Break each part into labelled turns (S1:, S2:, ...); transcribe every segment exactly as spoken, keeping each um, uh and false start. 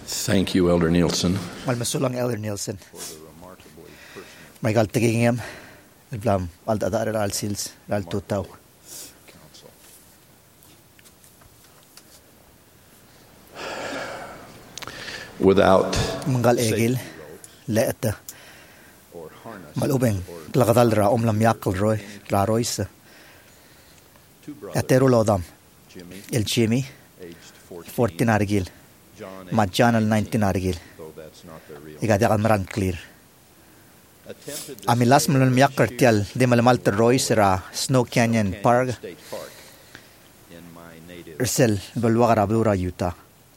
S1: Thank you, Elder Nielsen.
S2: Malmasulang Elder Nielsen. Michael Tigingem, Iblam, Aldadar Al Sils, Al Tutau.
S1: Without
S2: Mangal Egil, Leeta, Malubeng, Klagadalra, Omlam Yakal Roy, La Royce, Ateru Lodam, El Jimmy, fourteen Argil, Majanal nineteen Argil, Igadak Maran clear. Amilas Malan Yakar Tial, de Malamalta Royce, Ra, Snow Canyon Park, Ursel, Belwara Bura, Utah.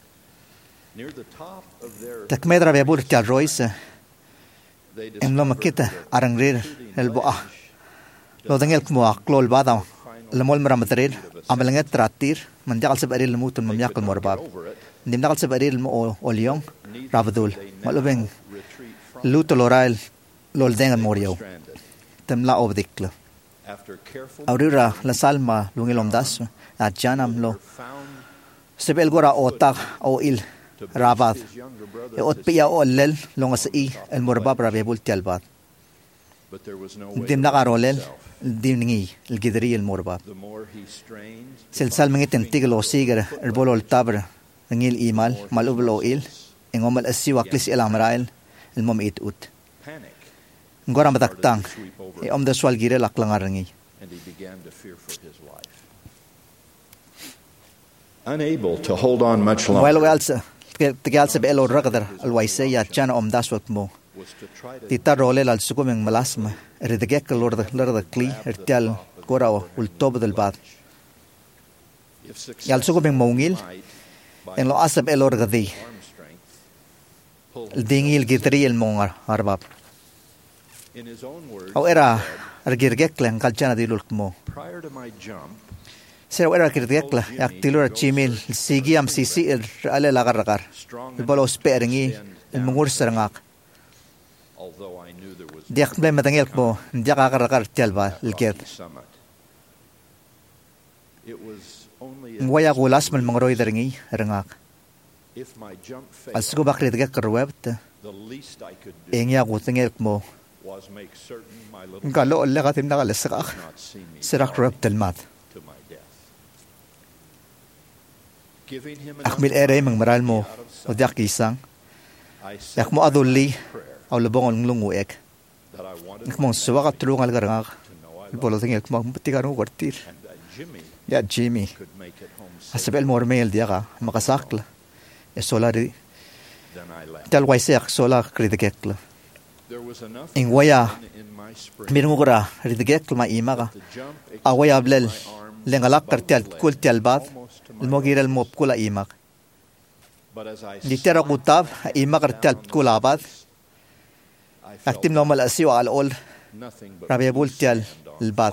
S2: Takmedra Bebur Tial Royce, Emlo Makita, Arangrir, El Boa, Lodangel Kmoa, Klol Badam, Lamol Maramadrid, Amalanget Tratir, Mandal Sabaril Mutun Mamyakal Morbab, Nimdal Sabaril Mo Olion, Ravadul, Malubeng, Lutolorail, Loldeng and Morio, Temla Obdicla. Aurira, La Salma, Lungilom Das, at Janam Lo, Sebelgora Otak, O Il. Rabat, e otpia o lel longas i el morbab rabebul tialbat. Dim nagarolel dimningi el gidri el morbab. Sel salmengit entigel o siger el bolol tabr ngil imal malublo il engomal asiwa klis el amrael el mom it ut. Ngora mataktang e om da swal girel aklangarangi.
S1: Unable to hold on much longer.
S2: Well, well, Tigalse Belo Ragder, Alwaysea, Chana Om Daswak Mo. Tita Rolel al Sukuming Malasma, Redegek Lord the Lord Clee, Ertel, Gorao, Ultob del Bad. Yal Sukuming Mongil, and Lo Asab Elor Gadi. Dingil Gitri el Mongar, Arbab. How era Argirgeklen, Kalchana di Lulkmo.
S1: Prior to my jump,
S2: Sir, where I could get la Actilor Chimil, Sigiam Sisi, Ale Lagaragar, the Bolo Sparingi, and Mungur Serangak. Diak Blem Matangelko, Diakaragar Telva, Lget. Waya Gulasman Mongroideringi, Rangak. Al Skubakri get webbed, Enya Wutangelkmo. Galo Legatim Nagalesak, Serak Reptel Mat. Akmil ere mang maral mo o diak isang yak mo aduli aw lebong ang lungu ek nak mo suwa ka tulungan garangak bolo tingel mo tigaru kwartir ya Jimmy asabel mo mail dia ka makasakla e solari tal waisak sola kridekla in waya mirmo gora ridekla ma imaka awaya blel lengalak kartial kultial bad الموجير الموب كل إيماك. دكتور قطاب إيماك رتال كل عباد. أكتم لهم الأسيو على الأول. ربي يقول تال البعض.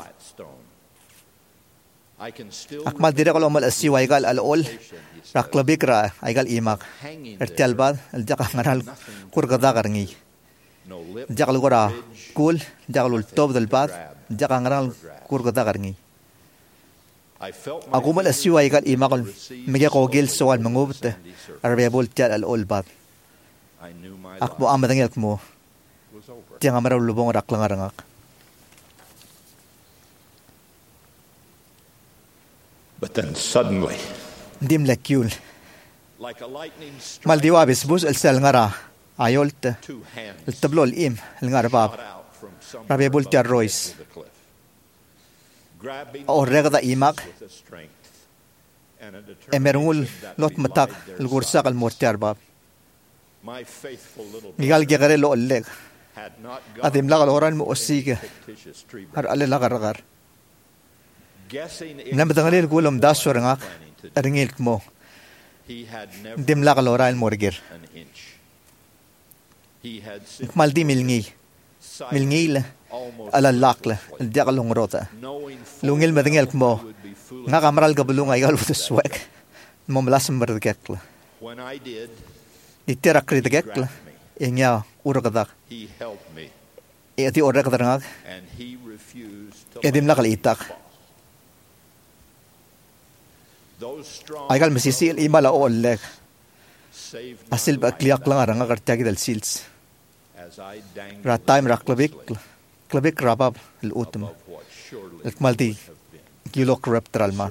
S2: أكمل ديرك لهم الأسيو أيقال الأول. ركلا بكرة أيقال إيماك. رتال بعض الجاك مرال كورغدا غرني. الجاك لغورا كول. الجاك للتوب البعض. الجاك مرال كورغدا غرني. Ako mal asiwa ikat imakal mega kogil soal mangubte arbebol tial al olbat akmo amadang yakmo tiang amaraw lubong raklang arangak
S1: but then suddenly
S2: dim lakyul maldiwa bisbus el sel ngara ayolte el tablol im el ngarbab arbebol tial rois o regda imak emerungul lot matak lugursak al mortiar bab migal gegare lo leg adim lagal oran mo osige har ale lagar lagar nam dangalil gulum dasorangak aringil mo dim lagal oran morgir maldi milngi milngil ala lakla diak lungrota lungil madingel mo nga kamral gabulung ay galu swek mo malasam berdekla itera kridekla inya uragadak eti oragadak edim nakal itak ay gal masisil imala oleg asil ba kliak lang arang agartiagi del sils. Rataim raklabik, klabik rabab l'utum. Ikmaldi gilok reptralma.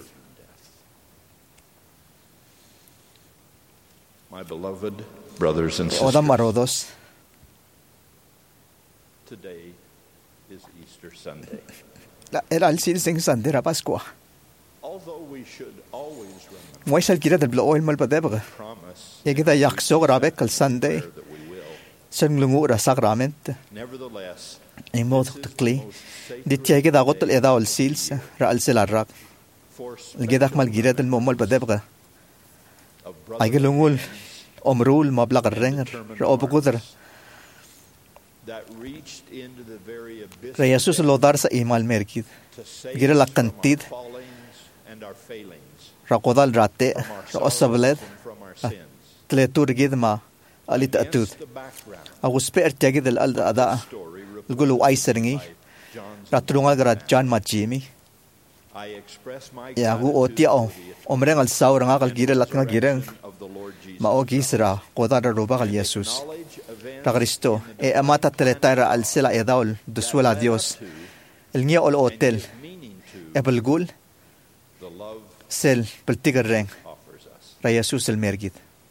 S1: My beloved brothers and
S2: Odam
S1: sisters,
S2: marodos.
S1: today is Easter Sunday.
S2: Era al sils sing sandera Pasqua.
S1: Although we should always remember
S2: Moy sal kira del bloil mal badebra.
S1: the promise
S2: Yagida yaksog rabek al Sunday.
S1: that we will,
S2: Sang lungu ra sakrament.
S1: nevertheless,
S2: Imod tukli. Dit yagida gotul eda al sils ra al silarrak.
S1: for
S2: Gidak mal gira del momal badebra.
S1: of
S2: Ay
S1: brothers
S2: gelungul omrul mablag renger ra obugudra.
S1: that reached into the very abyss
S2: Ra Jesus lodar sa imal merkid.
S1: to save
S2: Gira
S1: us
S2: la
S1: from our
S2: kantid.
S1: fallings and our failings,
S2: Ra kodal rate
S1: from our
S2: ra
S1: sorrows
S2: osablet
S1: and from our sins.
S2: tletur gid ma alit atud.
S1: Against the background
S2: Agus per tagid al alda ada.
S1: of the story
S2: Gulu ay seringi.
S1: by John's
S2: Ra tulungal gara John Majimi.
S1: I express my
S2: Ya gu
S1: gratitude
S2: otia o.
S1: for the
S2: Omreng al saur nga kal gira lat nga gireng.
S1: of the Lord Jesus
S2: Ma o gisra kodal ra roba kal Jesus.
S1: knowledge events
S2: Ra Cristo e amata teletara al sila edaul duswala Dios. El ngia ol hotel
S1: meaning to
S2: e belgul
S1: the love
S2: sel peltigar reng.
S1: offers us.
S2: Ra Jesus el mergid.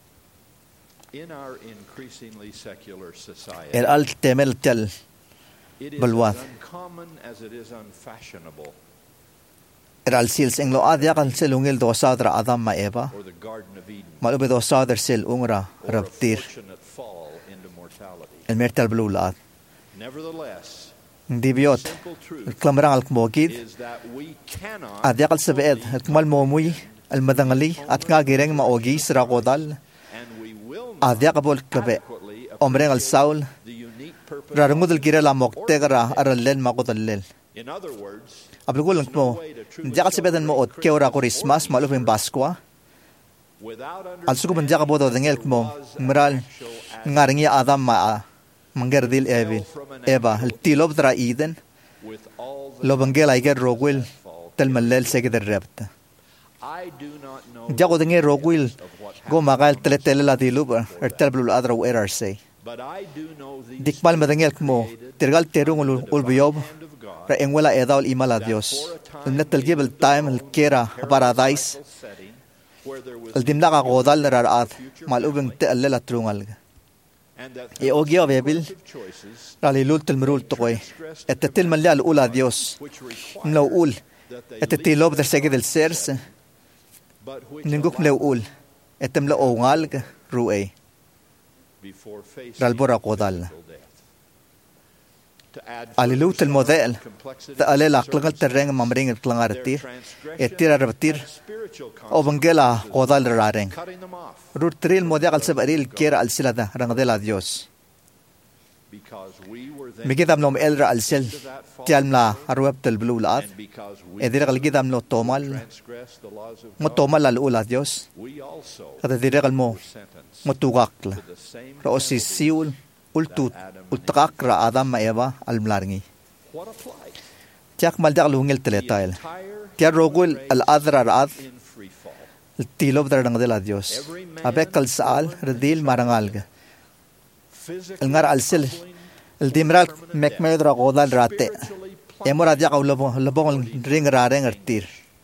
S1: In our increasingly secular society,
S2: El al temel tel
S1: it is
S2: balwat.
S1: as uncommon as it is unfashionable
S2: Era al sil seng lo adia kal selungil dosadra Adam ma Eva.
S1: or the Garden of Eden
S2: Malube dosadra sel ungra
S1: or a
S2: raptir.
S1: fortunate fall into mortality.
S2: El mertel blulat.
S1: Nevertheless,
S2: Hindi biyot.
S1: simple truth
S2: El klamrang al kmogid.
S1: is that we cannot
S2: Adia kal sabeed. El kmal momuy. El madangali. At nga gireng maogi sira kodal.
S1: and we will not
S2: Adia kabol klabe.
S1: adequately
S2: Omreng al saul.
S1: the unique purpose.
S2: Rarungud el gira la moktegra aralel makodalel.
S1: In other words,
S2: Abulgul lang mo. Hindi kal sabeedan mo ot keora Christmas malupin Baskwa.
S1: without
S2: Al suko banja ka bodo dengel mo. Meral ngaringi Adam ma manggerdil evil. Eva el tilob dra Eden.
S1: with all the
S2: Lobangel ay ger rogwil. Tel malel sege der repta.
S1: I do not know
S2: Jago denge rogwil.
S1: of what
S2: Go
S1: happened,
S2: magal teletele la dilub. Er tel blul adra u erar say.
S1: but I do know these
S2: Dikmal madengel mo. Tirgal terung ul ulbiyob.
S1: hand of God
S2: Ra engwela edaul imala Dios. El netel gibel time el kera paradise.
S1: setting where there was
S2: El dimla ka kodal na raraat. Malubeng te alela trungal.
S1: and that
S2: E ogyo bebil.
S1: of choices
S2: Rali lul tel merul tokoy. Et tel malya al ula Dios.
S1: which require
S2: Mlaw ul.
S1: that they
S2: Et tilob der sege del sers.
S1: but which
S2: Ninguk
S1: allow
S2: mlaw ul. Et mla ongal ruay.
S1: before facing
S2: Ralbora kodal.
S1: physical death. To add
S2: Alilu tel model.
S1: complexity
S2: Ta alel aklangal terreng mamring el klangartir. Et tira rabatir.
S1: spiritual
S2: O bangela kodal rareng.
S1: cutting them off
S2: Rut tril model al sabaril kera al silada rangadela Dios.
S1: because we were then
S2: Migidam nom elra al sel.
S1: to that fall
S2: Tial mla arweb tel blue laat.
S1: and because we
S2: Edira kalgidam lo tomal.
S1: transgressed the laws of
S2: Mo
S1: God,
S2: tomal al ula Dios.
S1: we also
S2: Kata direk mo.
S1: were sentenced
S2: Mo tugakla.
S1: to the same
S2: Ra osi
S1: penalty.
S2: siul. Ultut. Ultakak ra Adam ma Eva al mlarngi.
S1: What a plight.
S2: Tiak maldak lungil
S1: The
S2: teletail.
S1: entire
S2: Tiar rogul al adra raat.
S1: in free fall.
S2: El tilob dar rangadela Dios. Abek kal saal. Redil marangalga.
S1: Physically
S2: El ngar al sil.
S1: humbling,
S2: El dimral mekmedra kodal rate.
S1: spiritually
S2: Emor adya ka ulabong ulabong ring rareng artir.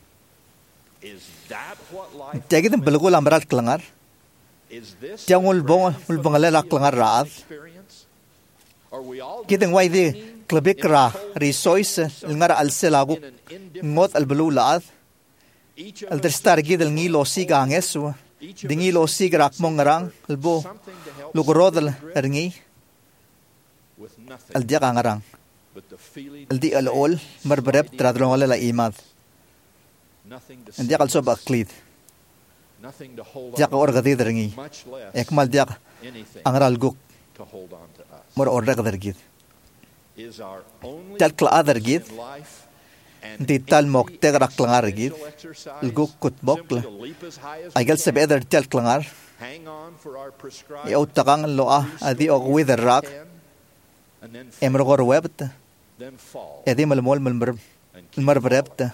S1: is that what life
S2: Tiagid belgul amral klangar.
S1: is this?
S2: Tiang ulbong ulbong alala klangar raat.
S1: experience? Are we all
S2: Kiteng wai di klabik ra resource el ngar al selagu
S1: in an indifferent
S2: ngot al belu laat.
S1: each of
S2: El
S1: us
S2: terstar gid el ngi losi ga angesu. Dingi losi grak mong ngarang el bo
S1: something to help
S2: lugorodal erngi
S1: with nothing
S2: el dia ka ngarang.
S1: but the feeling
S2: El di al ol marbrep tradrong alala imad.
S1: nothing to
S2: El dia kal so baklid.
S1: nothing to hold
S2: Dia ka
S1: on
S2: orgadi derngi.
S1: much less
S2: Ekmal dia
S1: anything
S2: angral guk
S1: to hold on to us
S2: mor orrek dergid.
S1: is our only
S2: Tal kla adar gid.
S1: in life and
S2: Di tal mok tegra klangar gid.
S1: spiritual exercise
S2: El guk kut bokla.
S1: simply to leap as high as
S2: Ay
S1: we
S2: gal sebe eder tal klangar.
S1: hang on for our prescribed
S2: E utakang loa adi og wither rak.
S1: can, and then fail,
S2: Emrogor webt.
S1: then fall
S2: Edi malmol malmr
S1: and keep
S2: marbrept.
S1: falling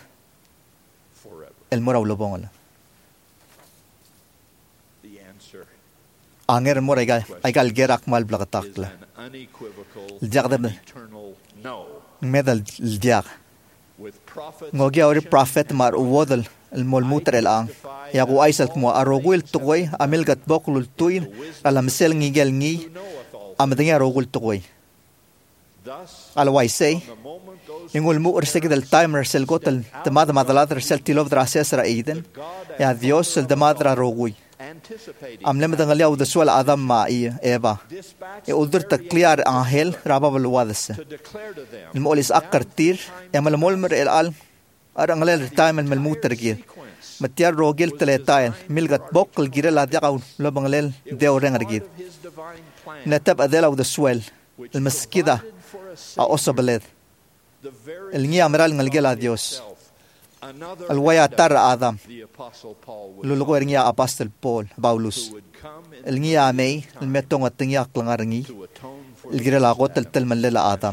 S1: forever.
S2: El mora ulobong ala.
S1: The answer
S2: anger mo ay ay galgerak mal blagatakla jagdem medal diak ngogi ori prophet mar uwodal el molmuter el ang ya ku aisal mo arogul tukoy amilgat boklul tuin alam sel ngigel ngi amadinga arogul tukoy alway say ingul mu ursig del timer sel gotel de mad madaladr sel tilov drases ra eden ya dios sel de madra rogui am lem dangal yaw de swal adam ma i eva e uldur takliar angel rababal wadas el molis akartir ya mal molmer el al arangale el time el muter gir matiar rogel teletail milgat bokl gira la diaw lo bangalel de orengar gir natab adela de swal el maskida a osabaled el ngi amral ngalgel a dios el waya tar adam lulugo ngi apostle paul paulus el ngi amei el metong atingi aklangar ngi el gira la gotel tel mallela adam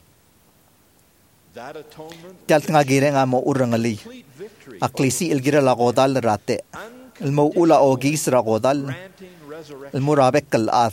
S2: tal tanga gira ngamo urangali aklisi el gira la godal rate el mawula o gisra godal el murabek al ad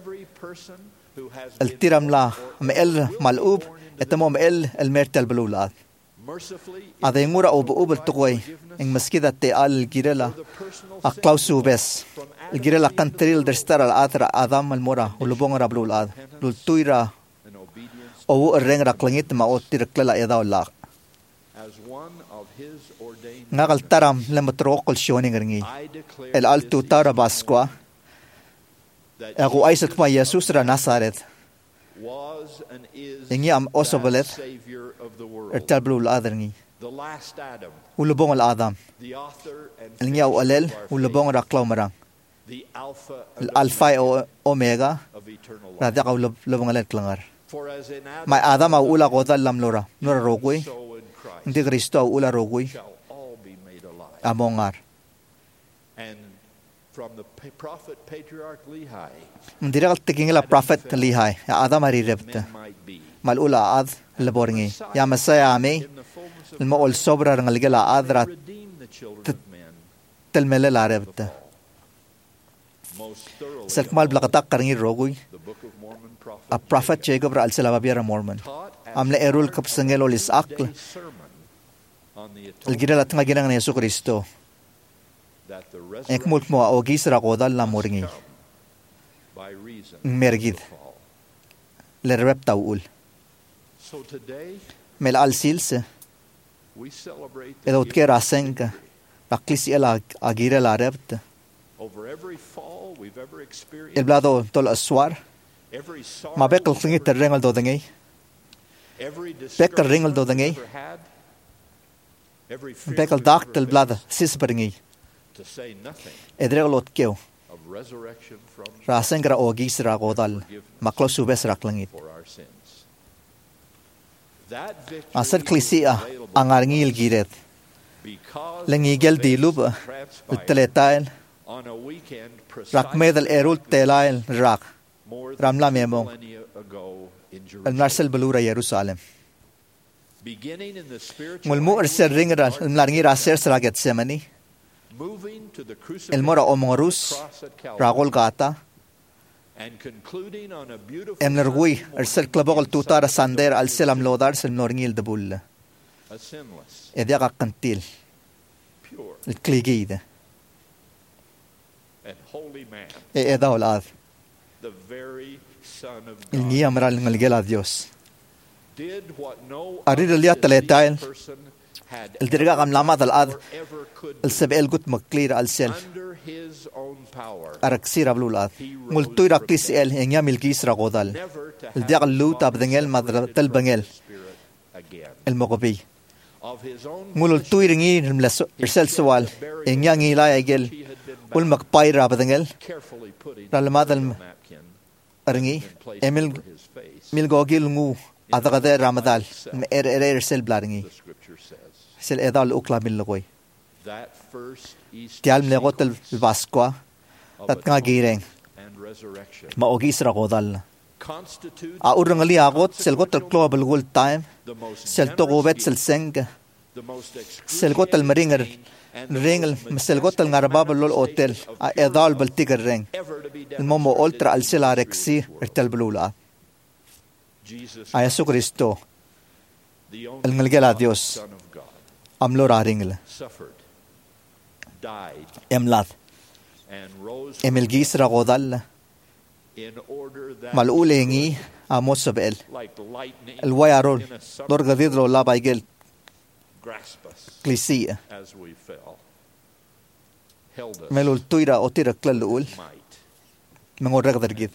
S2: el tiram la mel malub etamo mel el mertel blulad ade ngura ob ob tukoy ing maskida te al girela a klausu bes el girela kantril der star al atra adam al mora ulubong ra blulad lul tuira o reng ra klangit ma otir klela eda la ngagal taram lematrokol shoning ngi el altu tara basqua Aku aisat ma Jesus ra Nazaret. Ingi am osobelet. Ertal blul aderngi. Ulubong al Adam. Ingi au alel ulubong ra klaumarang. Alpha o Omega. Radia ka ulubong alel klangar. May Adam au ula kodal lam lora. Nora rogui. Hindi Kristo au ula rogui. Amongar.
S1: From the prophet patriarch Lehi,
S2: Mendirigal taking la prophet Lehi, ya Adam ari rebta. Malula ad laborngi. Ya Masaya ame, ilmo ol sobra rangaligala adra telmele la rebta. Selkmal blakatak karangi rogui. A prophet Jacob ra alselababira Mormon. Amle erul kapsangelo lis akl. Ilgira latanga ginang na Yesu Kristo. Ek mulk mo o gisra kodal la moringi mergid le rep taul mel al silse edot ke rasenka paklisi ela agira la rept el blado tol aswar ma bekal singi terrengal do dengi bekal ringal do dengi bekal daktel blada sisberingi edreglot keu rasen gra ogi sra godal maklo subes raklangit asal klisia angarngil giret lengigel dilub teletail rakmedal erul telail rak ramla memong al narsel belura Jerusalem mulmu erser ringra larngi raser sraget semani El mora omorus ragol gata em nergui er sel klabogol tutar sander al selam lodar sel norngil de bulle edia kantil el kligide e eda olad il ni amral ngalgel a Dios arir el teletail el dirga gam lama dal ad el sebel gut maklir al sel araksir ablulad multu rakis el enya milkis ragodal el dial lut abdengel madra tel bangel el mogobi mulul tuiringi el sel sawal enya ngila egel ul makpai rabdengel ralmadal arngi emil milgogil ngu adagade ramadal er er sel blarngi sel edal ukla milgoy tial mlegotel vasqua tatnga gireng ma ogisra godal a urangali agot sel gotel global world time sel to gobet sel seng sel gotel maringer ringel sel gotel ngarbab lol hotel a edal baltiger reng el momo ultra al sila rexi ertel blula. A Yesu Cristo, el ngelgela Dios, amlo raringle. Emlad. Emel gisra godal. Malulengi amos sabel. El wayarol, dorgadidro la baigel. Klisia. Melul tuira otira klalul. Mengorag dargid.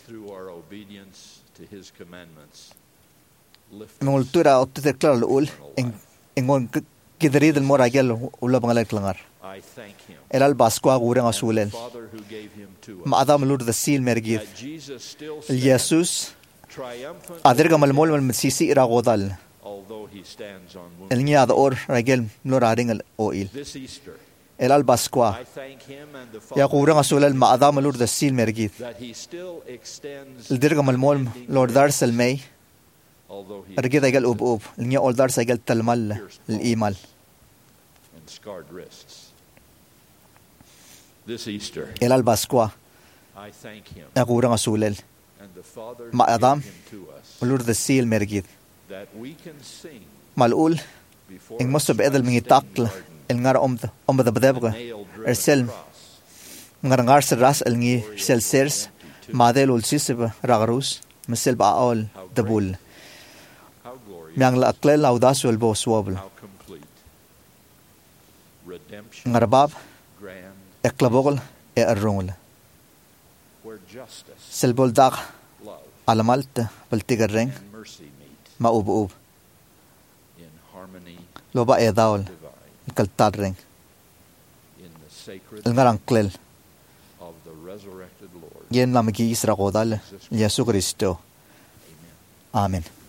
S2: Mengul tuira otira klalul. Engon kidrid el moragel ula bangalak langar. El albasqua gurang asulel. Ma adam lur the seal mergid. El Jesus adirga malmol mal msisi ira godal. El niad or ragel mloraring el oil. El albasqua ya gurang asulel ma adam lur the seal mergid. El dirga malmol lord darsel may. Ergid agel ub ub. El nia old dars agel talmal el imal. El albasqua ya gurang asulel ma adam lur the seal mergid. Malul en mosto beedel mingitakl el ngar om om da bedebga ersel ngar ngar ras el ngi sel sers madel ul sisib ragarus mesel baol debul miang la klel audas ul bo swabl ngar bab eklabogl e arrongl sel bol dag alamalt baltigarreng ma ub ub loba e daol kaltarreng el ngarang klel yen lamgi isra godal Yesu Cristo. Amen.